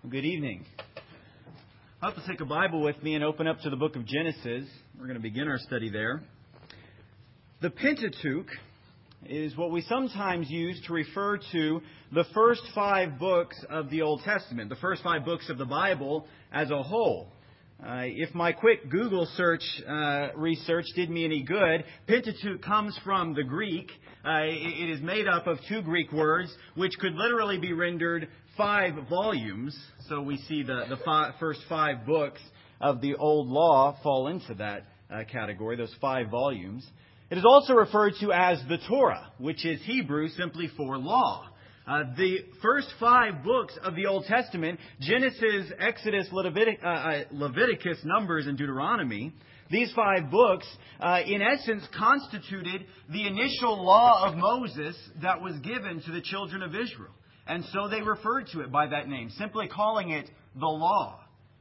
Good evening. I'll have to take a Bible with me and open up to the book of Genesis. We're going to begin our study there. The Pentateuch is what we sometimes use to refer to the first 5 books of the Old Testament, the first 5 books of the Bible as a whole. If my quick Google research did me any good, Pentateuch comes from the Greek. It is made up of 2 Greek words, which could literally be rendered 5 volumes. So we see the first 5 books of the Old Law fall into that category, those 5 volumes. It is also referred to as the Torah, which is Hebrew simply for law. The first 5 books of the Old Testament, Genesis, Exodus, Leviticus, Numbers, and Deuteronomy, these 5 books, in essence, constituted the initial law of Moses that was given to the children of Israel. And so they referred to it by that name, simply calling it the law.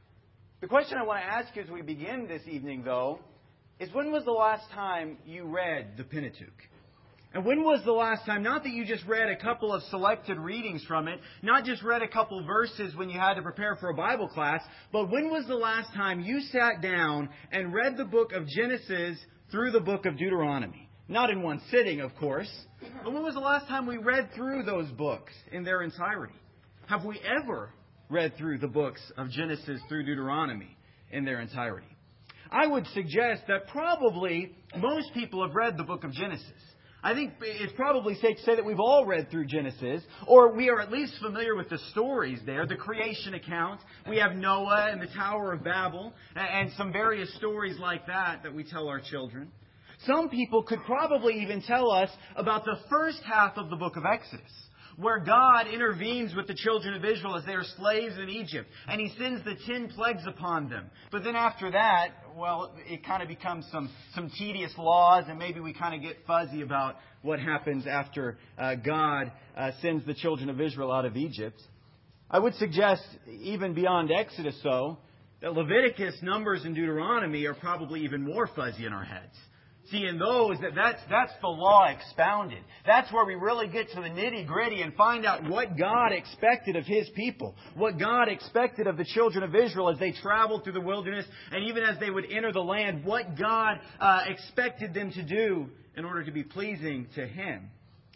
The question I want to ask you as we begin this evening, though, is when was the last time you read the Pentateuch? And when was the last time, not that you just read a couple of selected readings from it, not just read a couple verses when you had to prepare for a Bible class, but when was the last time you sat down and read the book of Genesis through the book of Deuteronomy? Not in one sitting, of course, but when was the last time we read through those books in their entirety? Have we ever read through the books of Genesis through Deuteronomy in their entirety? I would suggest that probably most people have read the book of Genesis. I think it's probably safe to say that we've all read through Genesis, or we are at least familiar with the stories there, the creation account. We have Noah and the Tower of Babel, and some various stories like that we tell our children. Some people could probably even tell us about the first half of the book of Exodus, where God intervenes with the children of Israel as they are slaves in Egypt, and He sends the 10 plagues upon them. But then after that, well, it kind of becomes some tedious laws, and maybe we kind of get fuzzy about what happens after God sends the children of Israel out of Egypt. I would suggest, even beyond Exodus, though, that Leviticus, Numbers, and Deuteronomy are probably even more fuzzy in our heads. See, in those, that's the law expounded. That's where we really get to the nitty-gritty and find out what God expected of His people. What God expected of the children of Israel as they traveled through the wilderness and even as they would enter the land. What God expected them to do in order to be pleasing to Him.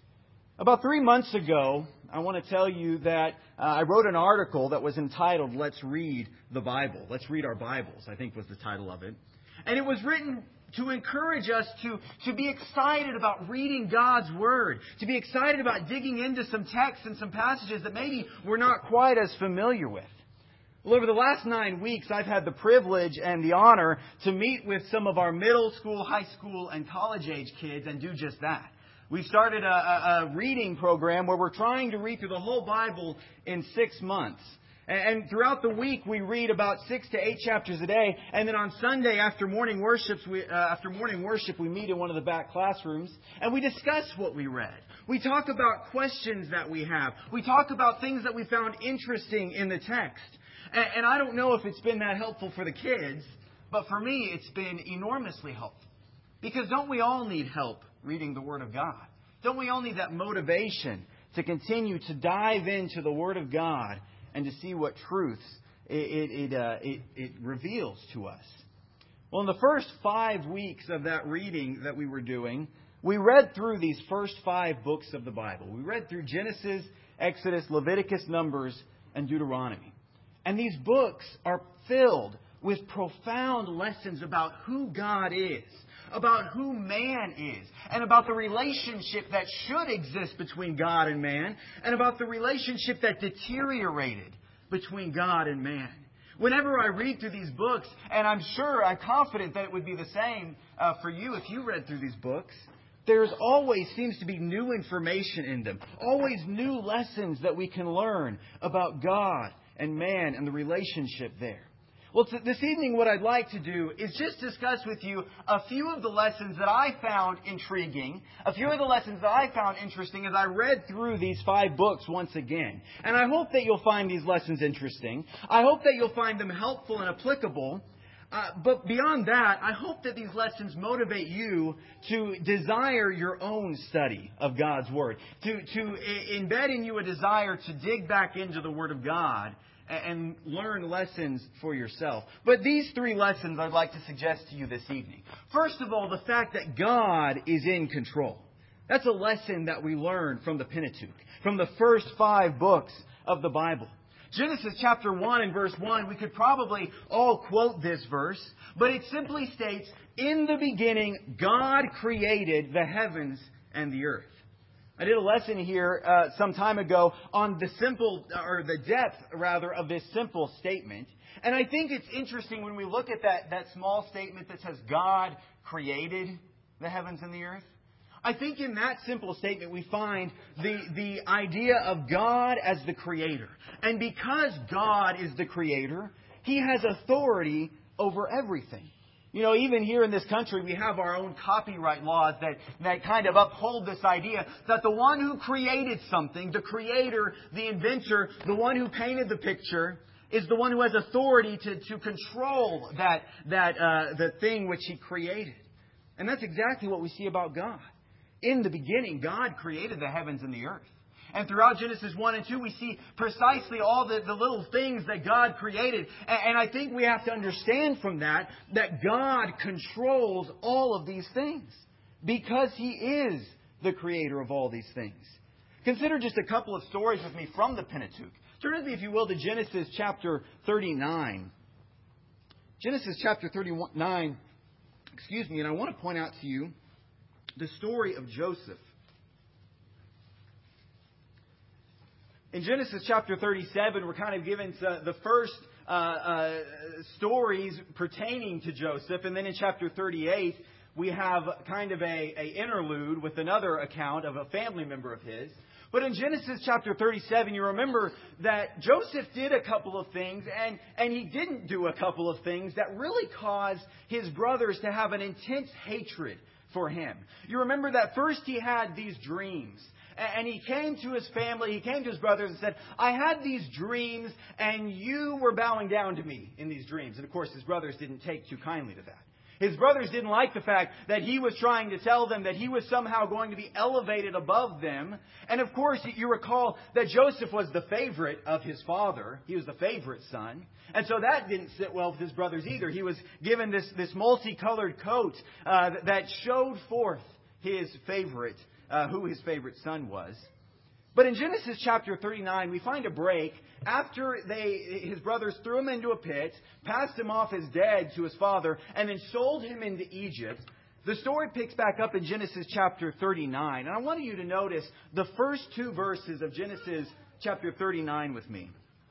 About 3 months ago, I want to tell you that I wrote an article that was entitled, Let's Read the Bible. Let's Read Our Bibles, I think was the title of it. And it was written to encourage us to be excited about reading God's Word, to be excited about digging into some texts and some passages that maybe we're not quite as familiar with. Well, over the last 9 weeks, I've had the privilege and the honor to meet with some of our middle school, high school, and college-age kids and do just that. We've started a reading program where we're trying to read through the whole Bible in 6 months. And throughout the week, we read about 6 to 8 chapters a day. And then on Sunday, after morning worship, we meet in one of the back classrooms and we discuss what we read. We talk about questions that we have. We talk about things that we found interesting in the text. And I don't know if it's been that helpful for the kids, but for me, it's been enormously helpful. Because don't we all need help reading the Word of God? Don't we all need that motivation to continue to dive into the Word of God and to see what truths it reveals to us? Well, in the first 5 weeks of that reading that we were doing, we read through these first 5 books of the Bible. We read through Genesis, Exodus, Leviticus, Numbers, and Deuteronomy. And these books are filled with profound lessons about who God is, about who man is, and about the relationship that should exist between God and man, and about the relationship that deteriorated between God and man. Whenever I read through these books, and I'm confident that it would be the same for you if you read through these books, there's always seems to be new information in them, always new lessons that we can learn about God and man and the relationship there. Well, this evening what I'd like to do is just discuss with you a few of the lessons that I found intriguing, a few of the lessons that I found interesting as I read through these 5 books once again. And I hope that you'll find these lessons interesting. I hope that you'll find them helpful and applicable. But beyond that, I hope that these lessons motivate you to desire your own study of God's Word, to embed in you a desire to dig back into the Word of God and learn lessons for yourself. But these three lessons I'd like to suggest to you this evening. First of all, the fact that God is in control. That's a lesson that we learn from the Pentateuch, from the first 5 books of the Bible. Genesis chapter 1 and verse 1, we could probably all quote this verse, but it simply states, "In the beginning, God created the heavens and the earth." I did a lesson here some time ago on the depth of this simple statement. And I think it's interesting when we look at that small statement that says God created the heavens and the earth. I think in that simple statement we find the idea of God as the Creator. And because God is the Creator, He has authority over everything. You know, even here in this country, we have our own copyright laws that kind of uphold this idea that the one who created something, the creator, the inventor, the one who painted the picture, is the one who has authority to control the thing which He created. And that's exactly what we see about God. In the beginning, God created the heavens and the earth. And throughout Genesis 1 and 2, we see precisely all the little things that God created. And I think we have to understand from that God controls all of these things. Because He is the Creator of all these things. Consider just a couple of stories with me from the Pentateuch. Turn with me, if you will, to Genesis chapter 39. Genesis chapter 39, and I want to point out to you the story of Joseph. In Genesis chapter 37, we're kind of given the first stories pertaining to Joseph. And then in chapter 38, we have kind of a interlude with another account of a family member of his. But in Genesis chapter 37, you remember that Joseph did a couple of things, and he didn't do a couple of things that really caused his brothers to have an intense hatred for him. You remember that first he had these dreams. And he came to his family, he came to his brothers and said, "I had these dreams and you were bowing down to me in these dreams." And of course his brothers didn't take too kindly to that. His brothers didn't like the fact that he was trying to tell them that he was somehow going to be elevated above them. And of course, you recall that Joseph was the favorite of his father. He was the favorite son. And so that didn't sit well with his brothers either. He was given this multicolored coat that showed forth his favorite, who his favorite son was. But in Genesis chapter 39, we find a break after his brothers threw him into a pit, passed him off as dead to his father, and then sold him into Egypt. The story picks back up in Genesis chapter 39. And I want you to notice the first 2 verses of Genesis chapter 39 with me.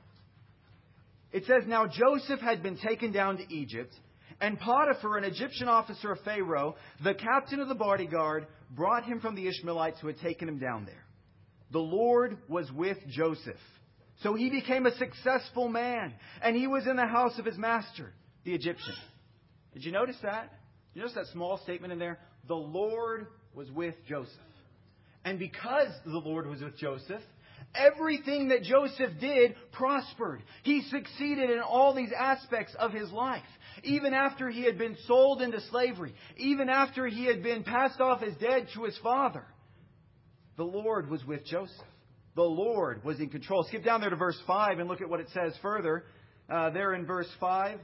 It says, "Now Joseph had been taken down to Egypt, and Potiphar, an Egyptian officer of Pharaoh, the captain of the bodyguard, brought him from the Ishmaelites who had taken him down there. The Lord was with Joseph, so he became a successful man, and he was in the house of his master, the Egyptian." Did you notice that? You notice that small statement in there? The Lord was with Joseph. And because the Lord was with Joseph, everything that Joseph did prospered. He succeeded in all these aspects of his life. Even after he had been sold into slavery, even after he had been passed off as dead to his father, the Lord was with Joseph. The Lord was in control. Skip down there to verse 5 and look at what it says further. There in verse 5,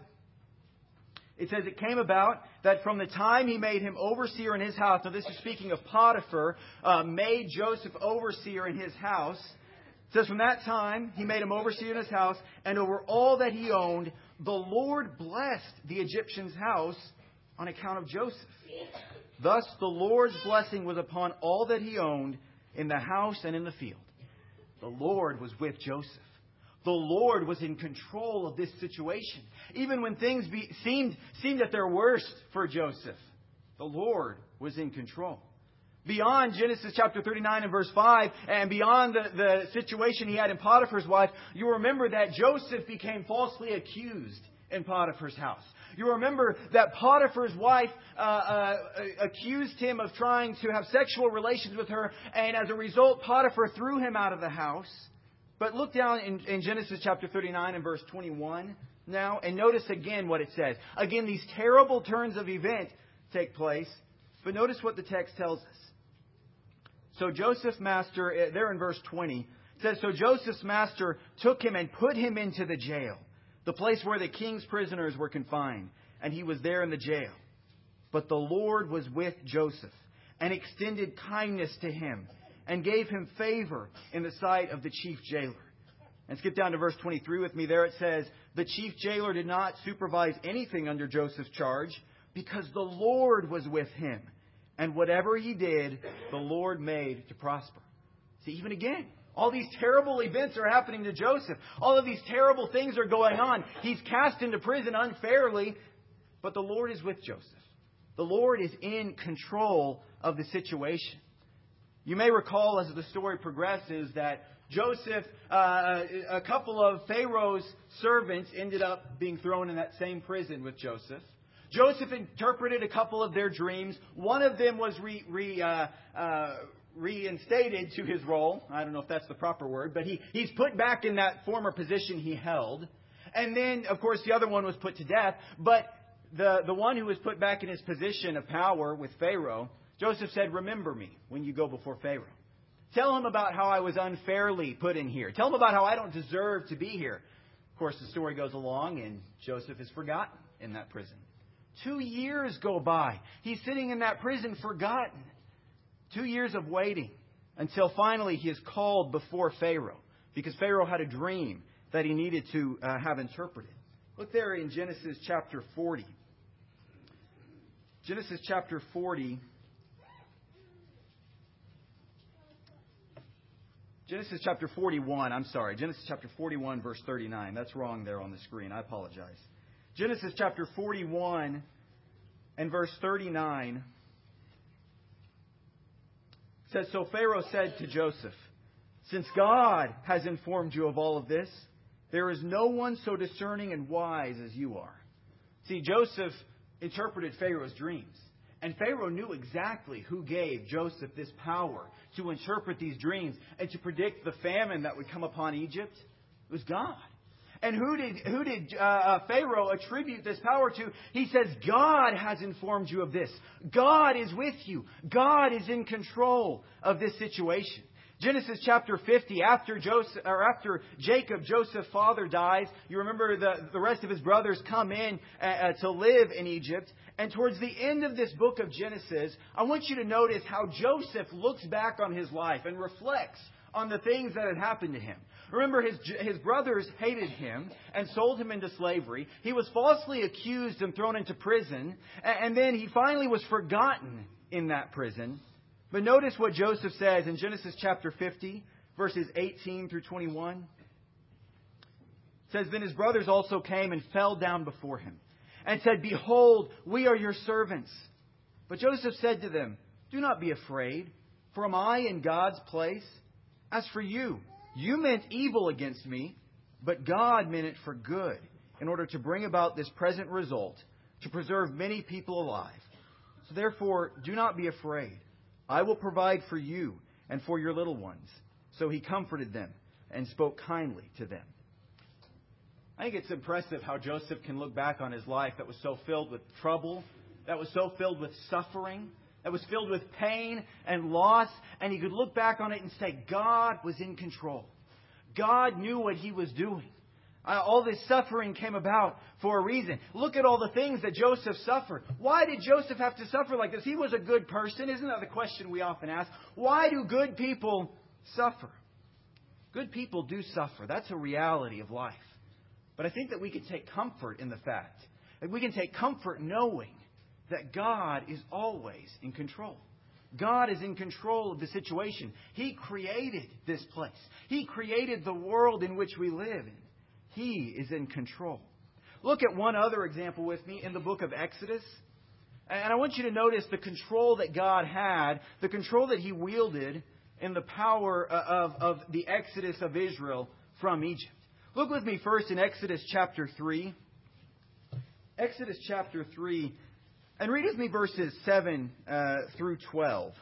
it says, "It came about that from the time he made him overseer in his house," now this is speaking of Potiphar, made Joseph overseer in his house. It says, "From that time he made him overseer in his house, and over all that he owned, the Lord blessed the Egyptian's house on account of Joseph. Thus the Lord's blessing was upon all that he owned, in the house and in the field." The Lord was with Joseph. The Lord was in control of this situation. Even when things seemed at their worst for Joseph, the Lord was in control. Beyond Genesis chapter 39 and verse 5, and beyond the situation he had in Potiphar's wife, you remember that Joseph became falsely accused in Potiphar's house. You remember that Potiphar's wife accused him of trying to have sexual relations with her, and as a result, Potiphar threw him out of the house. But look down in Genesis chapter 39 and verse 21 now. And notice again what it says. Again, these terrible turns of events take place. But notice what the text tells us. So Joseph's master, there in verse 20, it says, so Joseph's master took him and put him into the jail, the place where the king's prisoners were confined. And he was there in the jail. But the Lord was with Joseph and extended kindness to him and gave him favor in the sight of the chief jailer. And skip down to verse 23 with me. There it says, the chief jailer did not supervise anything under Joseph's charge because the Lord was with him. And whatever he did, the Lord made to prosper. See, even again, all these terrible events are happening to Joseph. All of these terrible things are going on. He's cast into prison unfairly, but the Lord is with Joseph. The Lord is in control of the situation. You may recall as the story progresses that Joseph, a couple of Pharaoh's servants ended up being thrown in that same prison with Joseph. Joseph interpreted a couple of their dreams. One of them was reinstated to his role. I don't know if that's the proper word, but he's put back in that former position he held. And then, of course, the other one was put to death. But the one who was put back in his position of power with Pharaoh, Joseph said, remember me when you go before Pharaoh. Tell him about how I was unfairly put in here. Tell him about how I don't deserve to be here. Of course, the story goes along and Joseph is forgotten in that prison. 2 years go by. He's sitting in that prison forgotten. 2 years of waiting until finally he is called before Pharaoh because Pharaoh had a dream that he needed to have interpreted. Look there in Genesis chapter 40. Genesis chapter 40. Genesis chapter 41, I'm sorry. Genesis chapter 41, verse 39. That's wrong there on the screen. I apologize. Genesis chapter 41 and verse 39 says, so Pharaoh said to Joseph, since God has informed you of all of this, there is no one so discerning and wise as you are. See, Joseph interpreted Pharaoh's dreams. And Pharaoh knew exactly who gave Joseph this power to interpret these dreams and to predict the famine that would come upon Egypt. It was God. And who did Pharaoh attribute this power to? He says, God has informed you of this. God is with you. God is in control of this situation. Genesis chapter 50, after Jacob, Joseph's father, dies, you remember the rest of his brothers come in to live in Egypt. And towards the end of this book of Genesis, I want you to notice how Joseph looks back on his life and reflects on the things that had happened to him. Remember, his brothers hated him and sold him into slavery. He was falsely accused and thrown into prison. And then he finally was forgotten in that prison. But notice what Joseph says in Genesis chapter 50, verses 18 through 21. It says, then his brothers also came and fell down before him and said, behold, we are your servants. But Joseph said to them, do not be afraid, for am I in God's place? As for you, you meant evil against me, but God meant it for good, in order to bring about this present result, to preserve many people alive. So therefore, do not be afraid. I will provide for you and for your little ones. So he comforted them and spoke kindly to them. I think it's impressive how Joseph can look back on his life that was so filled with trouble, that was so filled with suffering, that was filled with pain and loss. And he could look back on it and say, God was in control. God knew what he was doing. All this suffering came about for a reason. Look at all the things that Joseph suffered. Why did Joseph have to suffer like this? He was a good person. Isn't that the question we often ask? Why do good people suffer? Good people do suffer. That's a reality of life. But I think that we can take comfort in the fact that we can take comfort knowing that God is always in control. God is in control of the situation. He created this place. He created the world in which we live in. He is in control. Look at one other example with me in the book of Exodus. And I want you to notice the control that God had, the control that He wielded in the power of the exodus of Israel from Egypt. Look with me first in Exodus chapter 3. Exodus chapter 3. And read with me verses 7 through 12.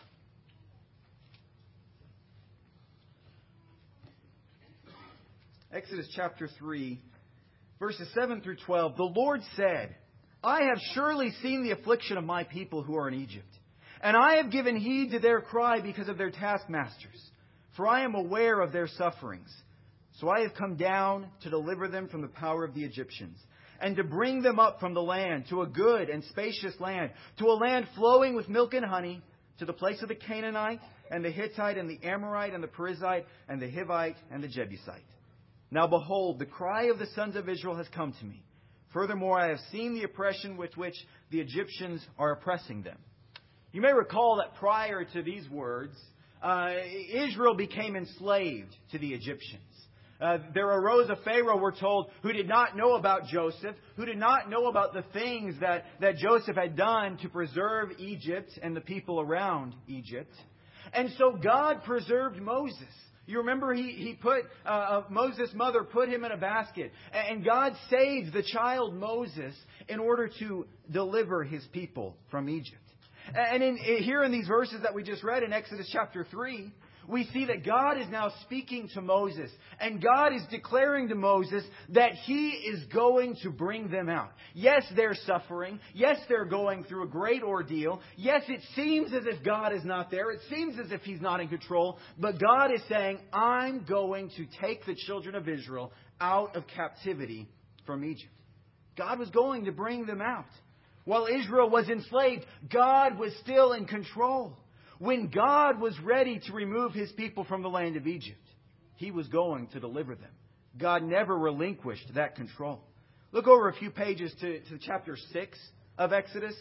Exodus chapter 3, verses 7 through 12, the Lord said, I have surely seen the affliction of my people who are in Egypt, and I have given heed to their cry because of their taskmasters, for I am aware of their sufferings. So I have come down to deliver them from the power of the Egyptians, and to bring them up from the land to a good and spacious land, to a land flowing with milk and honey, to the place of the Canaanite, and the Hittite, and the Amorite, and the Perizzite, and the Hivite, and the Jebusite. Now behold, the cry of the sons of Israel has come to me. Furthermore, I have seen the oppression with which the Egyptians are oppressing them. You may recall that prior to these words, Israel became enslaved to the Egyptians. There arose a Pharaoh, we're told, who did not know about Joseph, who did not know about the things that Joseph had done to preserve Egypt and the people around Egypt. And so God preserved Moses. You remember he put, Moses' mother put him in a basket. And God saved the child Moses in order to deliver his people from Egypt. And here in these verses that we just read in Exodus chapter 3, we see that God is now speaking to Moses. And God is declaring to Moses that He is going to bring them out. Yes, they're suffering. Yes, they're going through a great ordeal. Yes, it seems as if God is not there. It seems as if He's not in control. But God is saying, I'm going to take the children of Israel out of captivity from Egypt. God was going to bring them out. While Israel was enslaved, God was still in control. When God was ready to remove His people from the land of Egypt, He was going to deliver them. God never relinquished that control. Look over a few pages to chapter 6 of Exodus.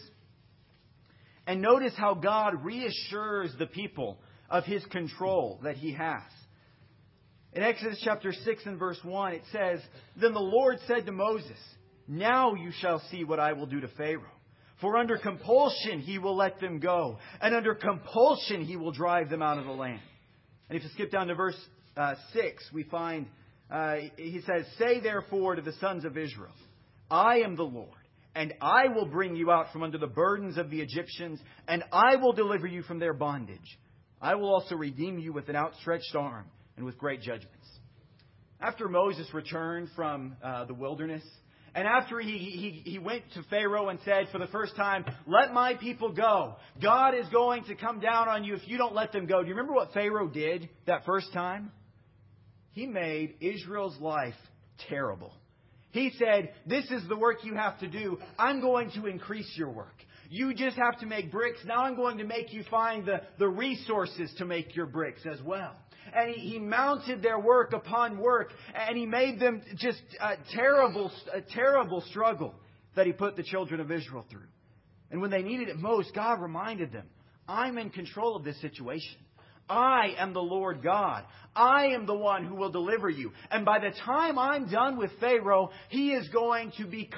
And notice how God reassures the people of His control that He has. In Exodus chapter 6 and verse 1, it says, Then the Lord said to Moses, Now you shall see what I will do to Pharaoh. For under compulsion he will let them go, and under compulsion he will drive them out of the land. And if you skip down to verse 6, we find, he says, Say therefore to the sons of Israel, I am the Lord, and I will bring you out from under the burdens of the Egyptians, and I will deliver you from their bondage. I will also redeem you with an outstretched arm and with great judgments. After Moses returned from the wilderness, and after he went to Pharaoh and said for the first time, Let my people go. God is going to come down on you if you don't let them go. Do you remember what Pharaoh did that first time? He made Israel's life terrible. He said, This is the work you have to do. I'm going to increase your work. You just have to make bricks. Now I'm going to make you find the resources to make your bricks as well. And he mounted their work upon work, and he made them just a terrible struggle that he put the children of Israel through. And when they needed it most, God reminded them, I'm in control of this situation. I am the Lord God. I am the one who will deliver you. And by the time I'm done with Pharaoh, he is going to be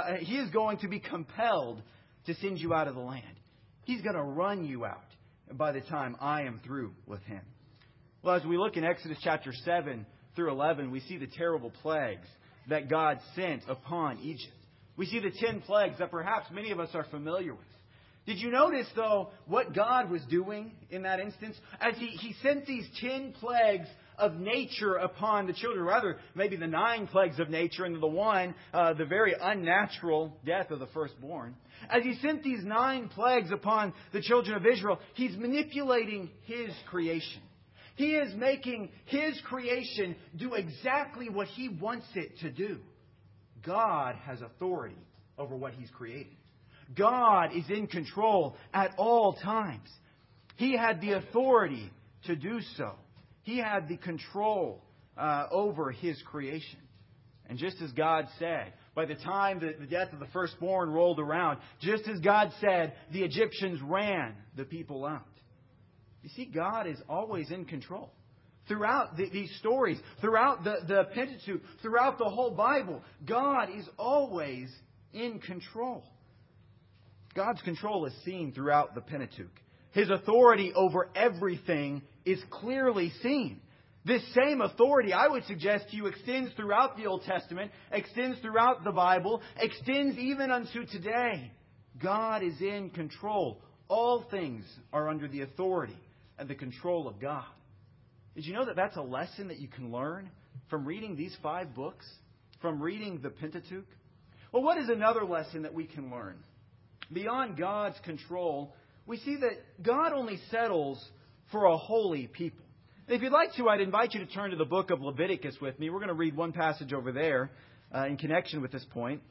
compelled to send you out of the land. He's going to run you out by the time I am through with him. Well, as we look in Exodus chapter 7 through 11, we see the terrible plagues that God sent upon Egypt. We see the 10 plagues that perhaps many of us are familiar with. Did you notice, though, what God was doing in that instance? As He sent these 10 plagues of nature upon the children, rather maybe the 9 plagues of nature and the very unnatural death of the firstborn. As He sent these 9 plagues upon the children of Israel, He's manipulating His creation. He is making His creation do exactly what He wants it to do. God has authority over what He's created. God is in control at all times. He had the authority to do so. He had the control over His creation. And just as God said, by the time the death of the firstborn rolled around, just as God said, the Egyptians ran the people out. You see, God is always in control. Throughout these stories, throughout the Pentateuch, throughout the whole Bible, God is always in control. God's control is seen throughout the Pentateuch. His authority over everything is clearly seen. This same authority, I would suggest to you, extends throughout the Old Testament, extends throughout the Bible, extends even unto today. God is in control. All things are under the authority and the control of God. Did you know that that's a lesson that you can learn from reading these 5 books? from reading the Pentateuch? Well, what is another lesson that we can learn? Beyond God's control, we see that God only settles for a holy people. If you'd like to, I'd invite you to turn to the book of Leviticus with me. We're going to read one passage over there in connection with this point.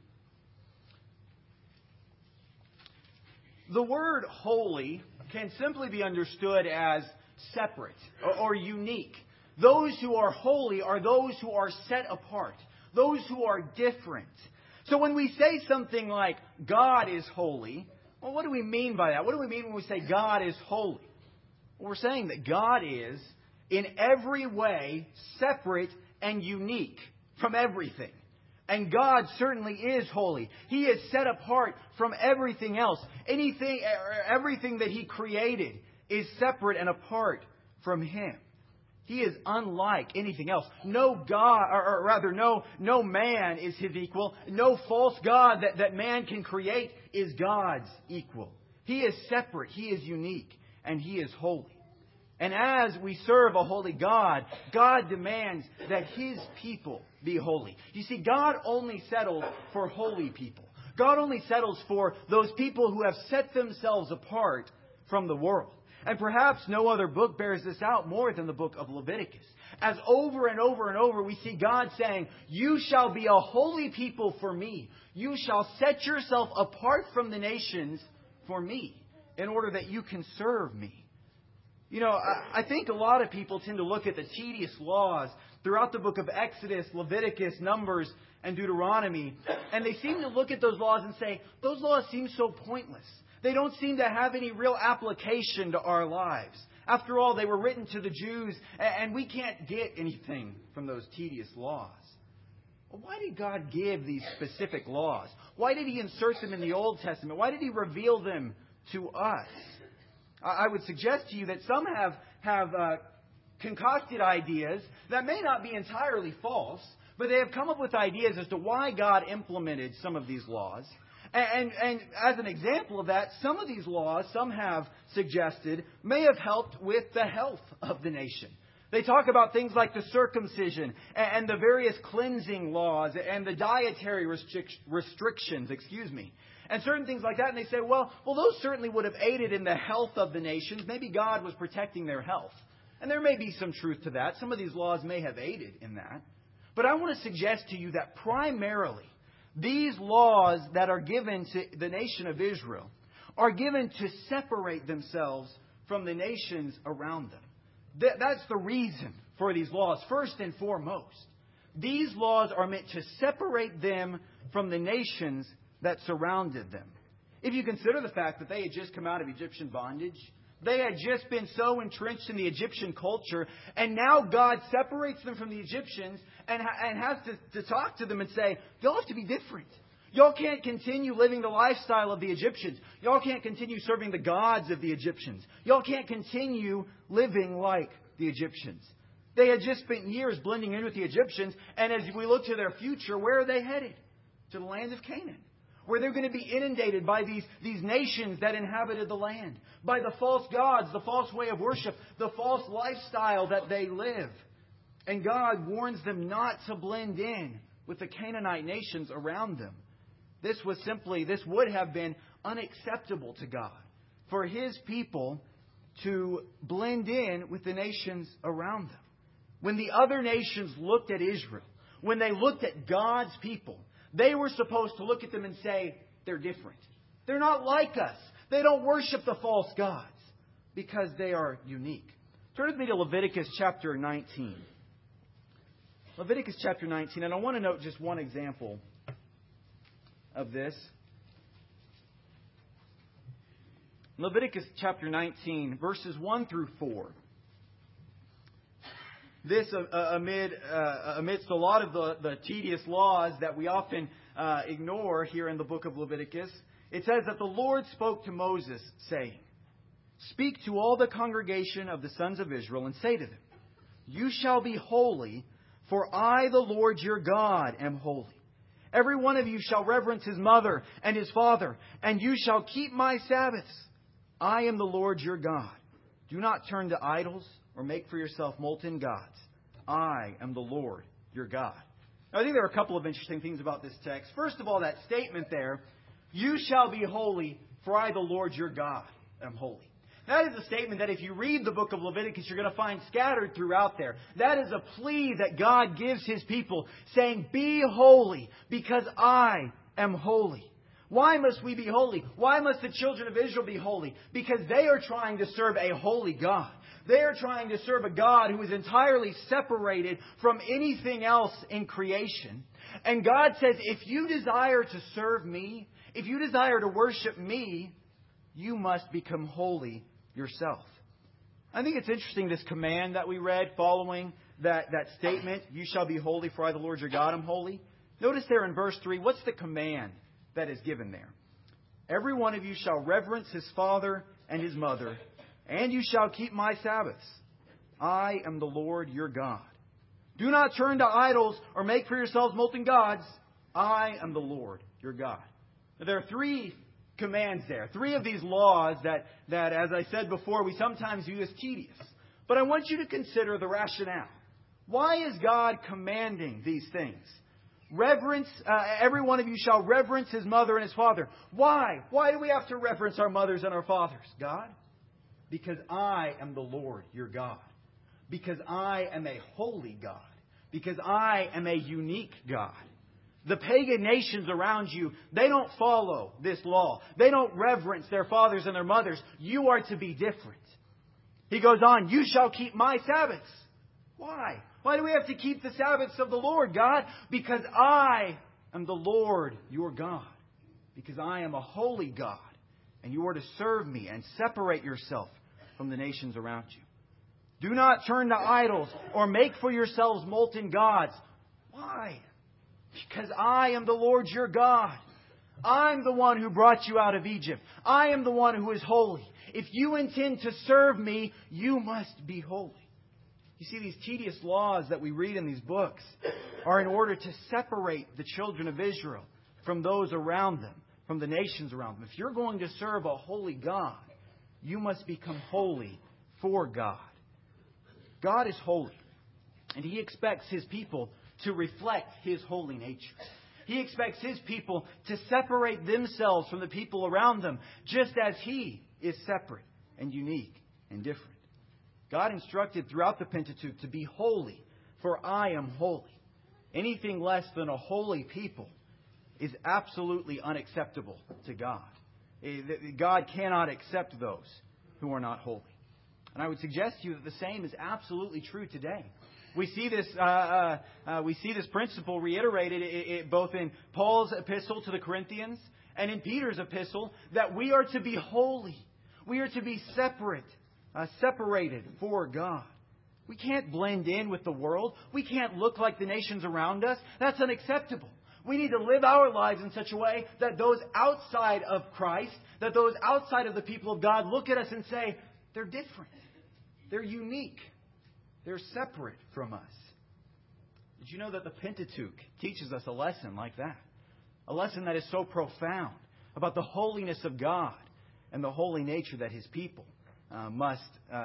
The word holy can simply be understood as separate or unique. Those who are holy are those who are set apart, those who are different. So when we say something like God is holy, well, what do we mean by that? What do we mean when we say God is holy? Well, we're saying that God is in every way separate and unique from everything. And God certainly is holy. He is set apart from everything else. Everything that He created is separate and apart from Him. He is unlike anything else. No God, or rather, no man is His equal. No false God that man can create is God's equal. He is separate. He is unique. And He is holy. And as we serve a holy God, God demands that His people be holy. You see, God only settles for holy people. God only settles for those people who have set themselves apart from the world. And perhaps no other book bears this out more than the book of Leviticus. As over and over and over we see God saying, "You shall be a holy people for me. You shall set yourself apart from the nations for me in order that you can serve me." You know, I think a lot of people tend to look at the tedious laws throughout the book of Exodus, Leviticus, Numbers, and Deuteronomy, and they seem to look at those laws and say, those laws seem so pointless. They don't seem to have any real application to our lives. After all, they were written to the Jews, and we can't get anything from those tedious laws. Well, why did God give these specific laws? Why did He insert them in the Old Testament? Why did He reveal them to us? I would suggest to you that some have concocted ideas that may not be entirely false, but they have come up with ideas as to why God implemented some of these laws. And as an example of that, some of these laws, some have suggested, may have helped with the health of the nation. They talk about things like the circumcision and the various cleansing laws and the dietary restrictions, and certain things like that. And they say, well, those certainly would have aided in the health of the nations. Maybe God was protecting their health. And there may be some truth to that. Some of these laws may have aided in that. But I want to suggest to you that primarily these laws that are given to the nation of Israel are given to separate themselves from the nations around them. That's the reason for these laws, first and foremost. These laws are meant to separate them from the nations that surrounded them. If you consider the fact that they had just come out of Egyptian bondage, they had just been so entrenched in the Egyptian culture, and now God separates them from the Egyptians and has to talk to them and say, y'all have to be different. Y'all can't continue living the lifestyle of the Egyptians. Y'all can't continue serving the gods of the Egyptians. Y'all can't continue living like the Egyptians. They had just spent years blending in with the Egyptians, and as we look to their future, where are they headed? To the land of Canaan, where they're going to be inundated by these nations that inhabited the land, by the false gods, the false way of worship, the false lifestyle that they live. And God warns them not to blend in with the Canaanite nations around them. This would have been unacceptable to God for His people to blend in with the nations around them. When the other nations looked at Israel, when they looked at God's people, they were supposed to look at them and say, they're different. They're not like us. They don't worship the false gods because they are unique. Turn with me to Leviticus chapter 19. Leviticus chapter 19, and I want to note just one example of this. Leviticus chapter 19, verses 1 through 4. This amidst a lot of the tedious laws that we often ignore here in the book of Leviticus. It says that the Lord spoke to Moses, saying, "Speak to all the congregation of the sons of Israel and say to them, You shall be holy, for I, the Lord your God, am holy. Every one of you shall reverence his mother and his father, and you shall keep my Sabbaths. I am the Lord your God. Do not turn to idols or make for yourself molten gods. I am the Lord your God." I think there are a couple of interesting things about this text. First of all, that statement there, you shall be holy, for I, the Lord your God, am holy. That is a statement that if you read the book of Leviticus, you're going to find scattered throughout there. That is a plea that God gives His people, saying, be holy, because I am holy. Why must we be holy? Why must the children of Israel be holy? Because they are trying to serve a holy God. They are trying to serve a God who is entirely separated from anything else in creation. And God says, if you desire to serve me, if you desire to worship me, you must become holy yourself. I think it's interesting, this command that we read following that statement, you shall be holy, for I, the Lord your God, am holy. Notice there in verse 3, what's the command that is given there? Every one of you shall reverence his father and his mother, and you shall keep my Sabbaths. I am the Lord your God. Do not turn to idols or make for yourselves molten gods. I am the Lord your God. Now, there are three commands there. Three of these laws that, as I said before, we sometimes view as tedious. But I want you to consider the rationale. Why is God commanding these things? Reverence, every one of you shall reverence his mother and his father. Why? Why do we have to reverence our mothers and our fathers? God? Because I am the Lord your God. Because I am a holy God. Because I am a unique God. The pagan nations around you, they don't follow this law. They don't reverence their fathers and their mothers. You are to be different. He goes on, you shall keep my Sabbaths. Why? Why do we have to keep the Sabbaths of the Lord, God? Because I am the Lord your God. Because I am a holy God. And you are to serve me and separate yourself from the nations around you. Do not turn to idols or make for yourselves molten gods. Why? Because I am the Lord your God. I'm the one who brought you out of Egypt. I am the one who is holy. If you intend to serve me, you must be holy. You see, these tedious laws that we read in these books are in order to separate the children of Israel from those around them, from the nations around them. If you're going to serve a holy God, you must become holy for God. God is holy, and He expects His people to reflect His holy nature. He expects His people to separate themselves from the people around them, just as He is separate and unique and different. God instructed throughout the Pentateuch to be holy, for I am holy. Anything less than a holy people is absolutely unacceptable to God. God cannot accept those who are not holy. And I would suggest to you that the same is absolutely true today. We see this principle reiterated both in Paul's epistle to the Corinthians and in Peter's epistle, that we are to be holy. We are to be separated for God. We can't blend in with the world. We can't look like the nations around us. That's unacceptable. We need to live our lives in such a way that those outside of Christ, that those outside of the people of God look at us and say, they're different. They're unique. They're separate from us. Did you know that the Pentateuch teaches us a lesson like that? A lesson that is so profound about the holiness of God and the holy nature that His people must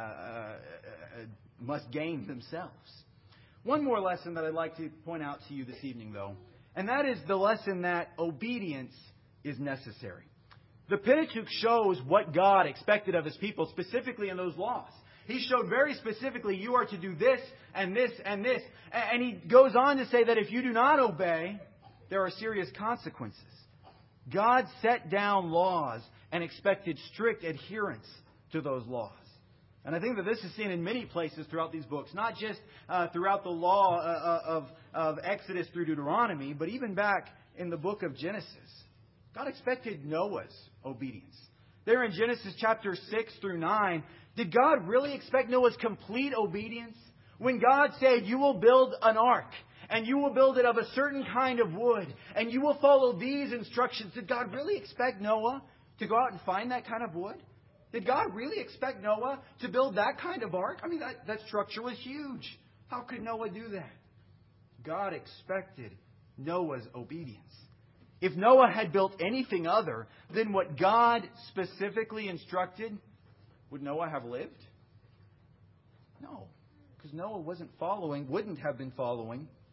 gain themselves. One more lesson that I'd like to point out to you this evening, though, and that is the lesson that obedience is necessary. The Pentateuch shows what God expected of His people, specifically in those laws. He showed very specifically, you are to do this and this and this. And He goes on to say that if you do not obey, there are serious consequences. God set down laws and expected strict adherence to those laws. And I think that this is seen in many places throughout these books, not just throughout the law of Exodus through Deuteronomy, but even back in the book of Genesis. God expected Noah's obedience. There in Genesis chapter 6 through 9, did God really expect Noah's complete obedience? When God said, you will build an ark, and you will build it of a certain kind of wood, and you will follow these instructions, did God really expect Noah to go out and find that kind of wood? Did God really expect Noah to build that kind of ark? I mean, that structure was huge. How could Noah do that? God expected Noah's obedience. If Noah had built anything other than what God specifically instructed, would Noah have lived? No, because Noah wouldn't have been following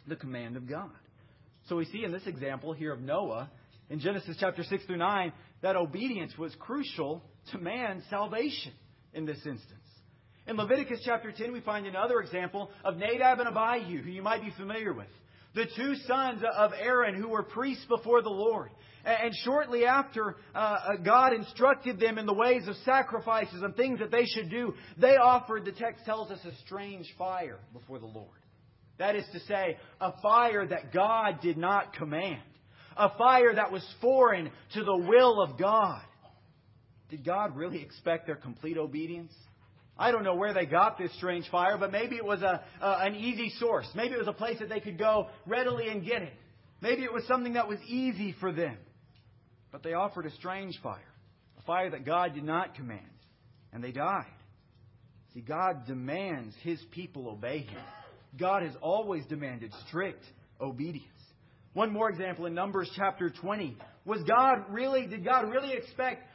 the command of God. So we see in this example here of Noah, in Genesis chapter 6 through 9, that obedience was crucial to man's salvation in this instance. In Leviticus chapter 10, we find another example of Nadab and Abihu, who you might be familiar with. The two sons of Aaron who were priests before the Lord. And shortly after God instructed them in the ways of sacrifices and things that they should do, they offered, the text tells us, a strange fire before the Lord. That is to say, a fire that God did not command. A fire that was foreign to the will of God. Did God really expect their complete obedience? I don't know where they got this strange fire, but maybe it was an easy source. Maybe it was a place that they could go readily and get it. Maybe it was something that was easy for them. But they offered a strange fire, a fire that God did not command, and they died. See, God demands His people obey Him. God has always demanded strict obedience. One more example in Numbers chapter 20. Did God really expect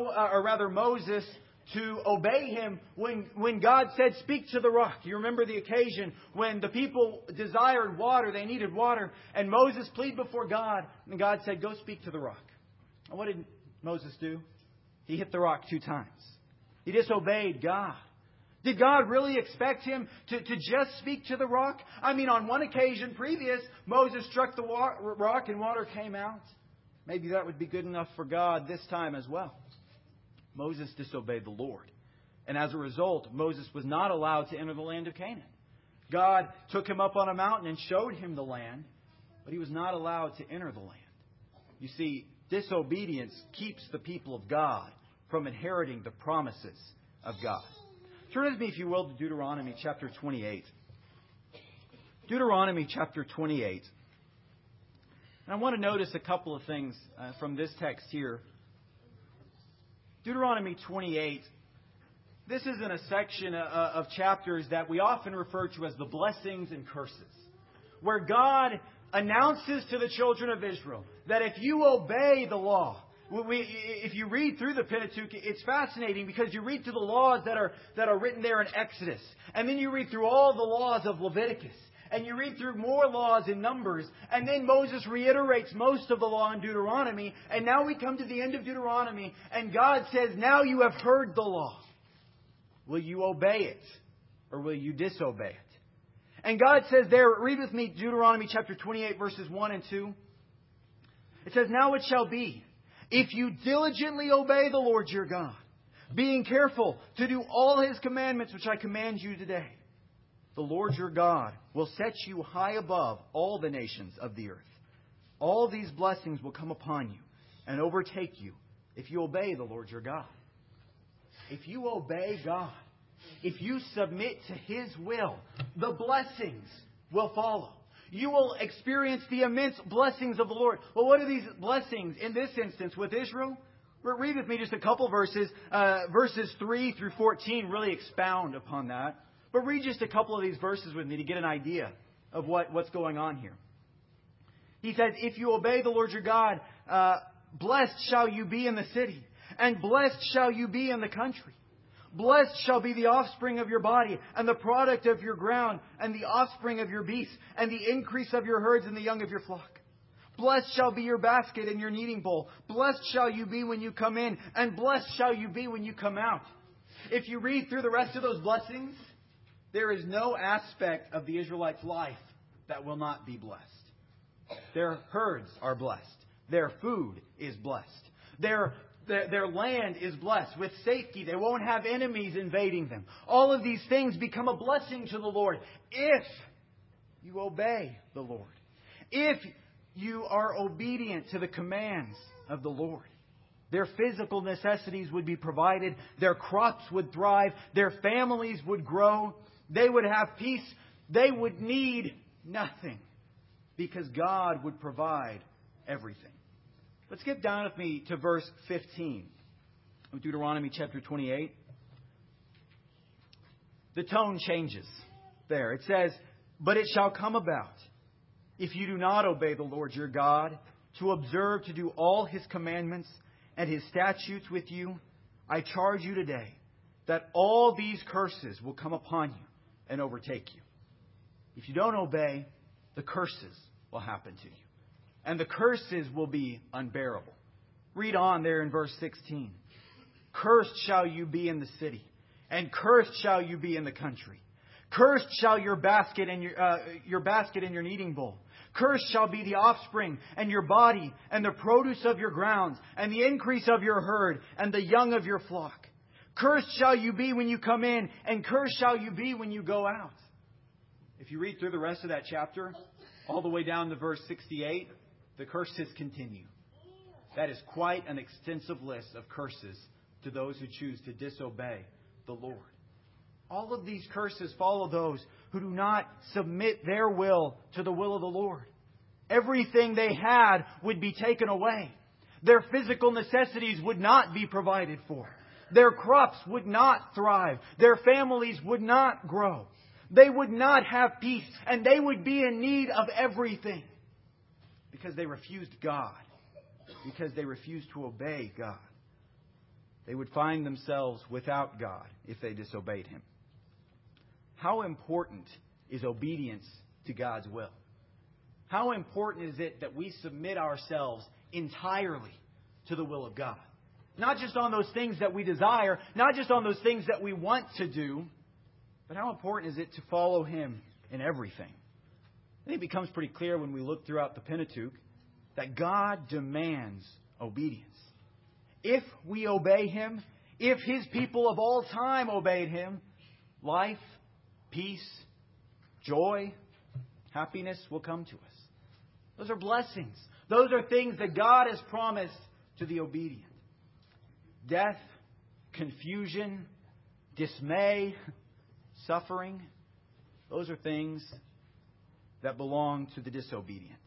Moses to obey Him when God said, "Speak to the rock"? You remember the occasion when the people desired water, they needed water, and Moses pleaded before God, and God said, "Go speak to the rock." And what did Moses do? He hit the rock 2 times. He disobeyed God. Did God really expect him to just speak to the rock? I mean, on one occasion previous, Moses struck the rock and water came out. Maybe that would be good enough for God this time as well. Moses disobeyed the Lord. And as a result, Moses was not allowed to enter the land of Canaan. God took him up on a mountain and showed him the land, but he was not allowed to enter the land. You see, disobedience keeps the people of God from inheriting the promises of God. Turn with me, if you will, to Deuteronomy chapter 28. Deuteronomy chapter 28. And I want to notice a couple of things from this text here. Deuteronomy 28. This is in a section of chapters that we often refer to as the blessings and curses, where God announces to the children of Israel that if you obey the law, if you read through the Pentateuch, it's fascinating because you read through the laws that are written there in Exodus, and then you read through all the laws of Leviticus, and you read through more laws in Numbers, and then Moses reiterates most of the law in Deuteronomy, and now we come to the end of Deuteronomy, and God says, "Now you have heard the law. Will you obey it, or will you disobey it?" And God says there, read with me Deuteronomy chapter 28, verses 1 and 2. It says, "Now it shall be, if you diligently obey the Lord your God, being careful to do all His commandments which I command you today, the Lord your God will set you high above all the nations of the earth. All these blessings will come upon you and overtake you if you obey the Lord your God." If you obey God, if you submit to His will, the blessings will follow. You will experience the immense blessings of the Lord. Well, what are these blessings in this instance with Israel? Read with me just a couple verses. Verses 3 through 14 really expound upon that. But read just a couple of these verses with me to get an idea of what's going on here. He says, "If you obey the Lord your God, blessed shall you be in the city, and blessed shall you be in the country. Blessed shall be the offspring of your body, and the product of your ground, and the offspring of your beasts, and the increase of your herds, and the young of your flock. Blessed shall be your basket and your kneading bowl. Blessed shall you be when you come in, and blessed shall you be when you come out." If you read through the rest of those blessings, there is no aspect of the Israelites' life that will not be blessed. Their herds are blessed. Their food is blessed. Their land is blessed with safety. They won't have enemies invading them. All of these things become a blessing to the Lord if you obey the Lord. If you are obedient to the commands of the Lord. Their physical necessities would be provided. Their crops would thrive. Their families would grow. They would have peace. They would need nothing because God would provide everything. Let's get down with me to verse 15 of Deuteronomy chapter 28. The tone changes there. It says, "But it shall come about, if you do not obey the Lord your God, to observe to do all His commandments and His statutes with you, I charge you today that all these curses will come upon you and overtake you." If you don't obey, the curses will happen to you. And the curses will be unbearable. Read on there in verse 16. Cursed shall you be in the city, and cursed shall you be in the country. Cursed shall your basket and your kneading bowl. Cursed shall be the offspring and your body and the produce of your grounds and the increase of your herd and the young of your flock. Cursed shall you be when you come in, and cursed shall you be when you go out. If you read through the rest of that chapter, all the way down to verse 68, the curses continue. That is quite an extensive list of curses to those who choose to disobey the Lord. All of these curses follow those who do not submit their will to the will of the Lord. Everything they had would be taken away. Their physical necessities would not be provided for. Their crops would not thrive. Their families would not grow. They would not have peace, and they would be in need of everything because they refused God, because they refused to obey God. They would find themselves without God if they disobeyed Him. How important is obedience to God's will? How important is it that we submit ourselves entirely to the will of God? Not just on those things that we desire, not just on those things that we want to do, but how important is it to follow Him in everything? I think it becomes pretty clear when we look throughout the Pentateuch that God demands obedience. If we obey Him, if His people of all time obeyed Him, life, peace, joy, happiness will come to us. Those are blessings. Those are things that God has promised to the obedient. Death, confusion, dismay, suffering, those are things that belong to the disobedient.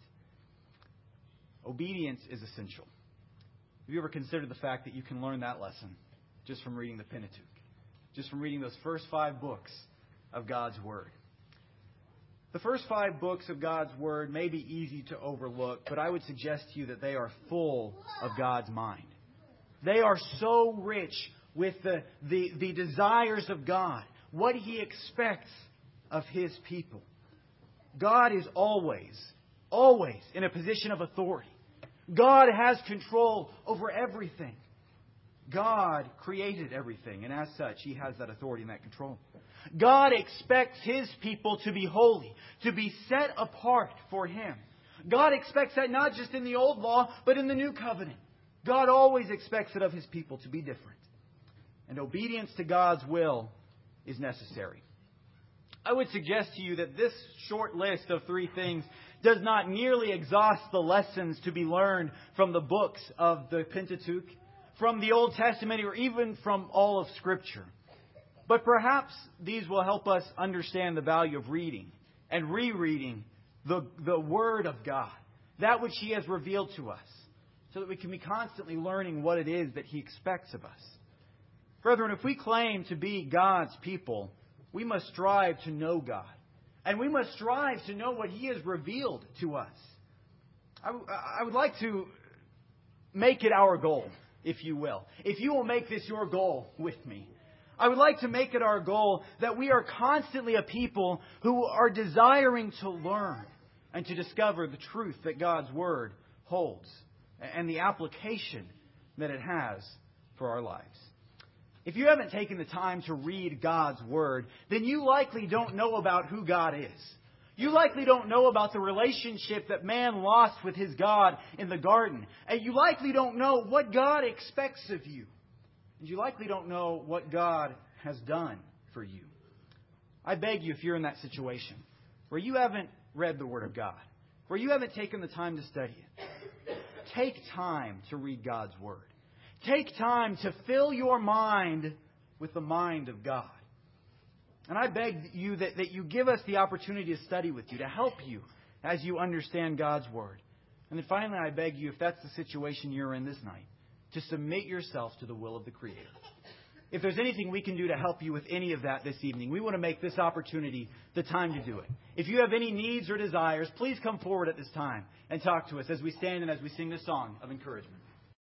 Obedience is essential. Have you ever considered the fact that you can learn that lesson just from reading the Pentateuch? Just from reading those first 5 books of God's Word. The first 5 books of God's Word may be easy to overlook, but I would suggest to you that they are full of God's mind. They are so rich with the desires of God, what He expects of His people. God is always in a position of authority. God has control over everything. God created everything, and as such, He has that authority and that control. God expects His people to be holy, to be set apart for Him. God expects that not just in the Old Law, but in the New Covenant. God always expects it of His people to be different. And obedience to God's will is necessary. I would suggest to you that this short list of 3 things does not nearly exhaust the lessons to be learned from the books of the Pentateuch, from the Old Testament, or even from all of Scripture. But perhaps these will help us understand the value of reading and rereading the Word of God, that which He has revealed to us, so that we can be constantly learning what it is that He expects of us. Brethren, if we claim to be God's people, we must strive to know God. And we must strive to know what He has revealed to us. I would like to make it our goal, if you will. If you will make this your goal with me. I would like to make it our goal that we are constantly a people who are desiring to learn and to discover the truth that God's Word holds and the application that it has for our lives. If you haven't taken the time to read God's Word, then you likely don't know about who God is. You likely don't know about the relationship that man lost with his God in the garden. And you likely don't know what God expects of you. And you likely don't know what God has done for you. I beg you, if you're in that situation, where you haven't read the Word of God, where you haven't taken the time to study it, take time to read God's Word. Take time to fill your mind with the mind of God. And I beg you that you give us the opportunity to study with you, to help you as you understand God's Word. And then finally, I beg you, if that's the situation you're in this night, to submit yourself to the will of the Creator. If there's anything we can do to help you with any of that this evening, we want to make this opportunity the time to do it. If you have any needs or desires, please come forward at this time and talk to us as we stand and as we sing this song of encouragement.